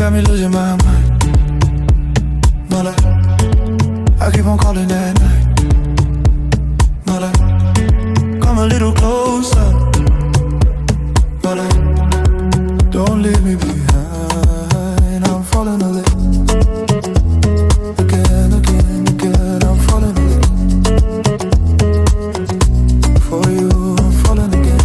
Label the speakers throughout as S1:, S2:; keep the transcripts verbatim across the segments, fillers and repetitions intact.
S1: got me losing my mind. My life, I keep on calling that night. My life, come a little closer. My life, don't leave me behind. I'm falling away. Again, again, again, I'm falling away. For you, I'm falling again.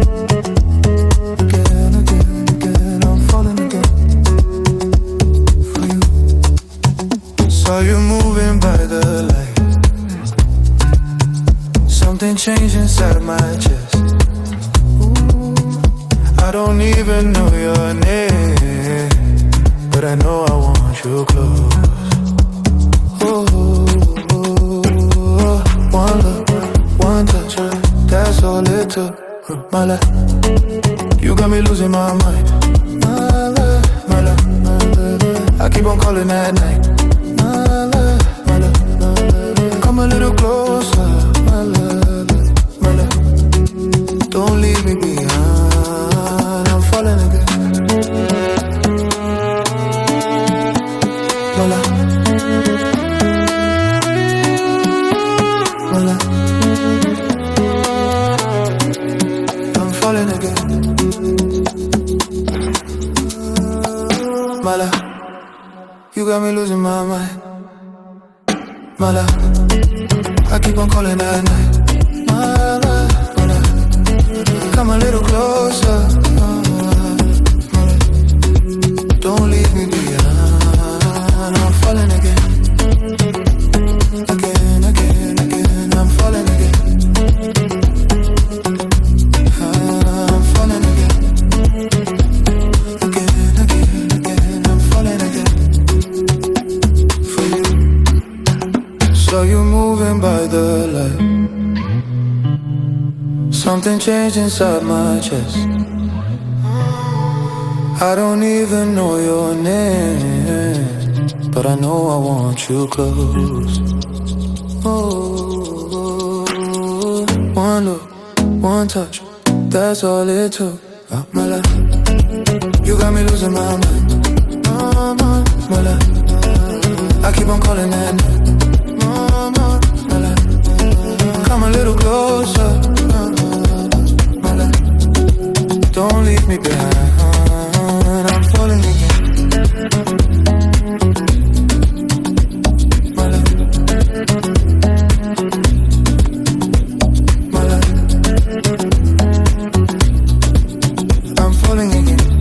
S1: Again, again, again, I'm falling again. For you. Saw you moving by the light. Something changed inside my chest. Ooh, I don't even know your name, but I know I want you close. Oh, one look, one touch, that's all it took. My life, you got me losing my mind. My life, my life, my life, I keep on calling at night. My life, my life, my life, come a little closer. My love, my love, don't leave me behind. I'm falling again. My love, my love, I'm falling again. My love, you got me losing my mind. My love, I keep on calling at night. My love, my love, come a little closer. My love, don't leave me behind. I'm falling again. Again, again, again, I'm falling again. I'm falling again. Again, again, again, I'm falling again. For you. Saw you moving by the light. Something changed inside my chest. I don't even know your name, but I know I want you close. Oh, one look, one touch, that's all it took. Oh, my life, you got me losing my mind. Oh, my, my life, I keep on calling that night. Oh, my, my life, come a little closer. My life, don't leave me behind. I'm falling again. My life, my life, I'm falling again.